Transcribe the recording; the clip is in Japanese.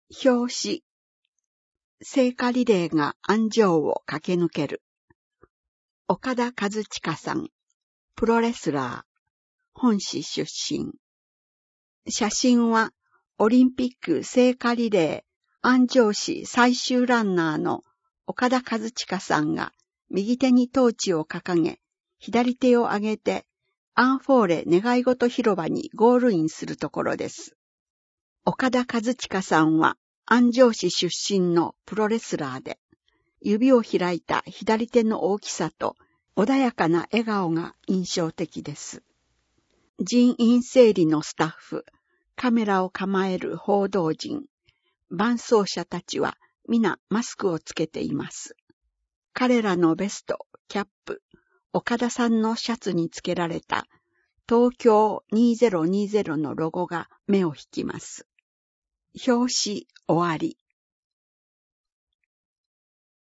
表紙、聖火リレーが安城を駆け抜ける。岡田和親さん、プロレスラー、本市出身。写真は、オリンピック聖火リレー安城市最終ランナーの岡田和親さんが右手にトーチを掲げ、左手を上げてアンフォーレ願い事広場にゴールインするところです。岡田和親さんは安城市出身のプロレスラーで、指を開いた左手の大きさと穏やかな笑顔が印象的です。人員整理のスタッフ、カメラを構える報道陣、伴走者たちは皆マスクをつけています。彼らのベスト、キャップ、岡田さんのシャツにつけられた東京2020のロゴが目を引きます。表紙終わり。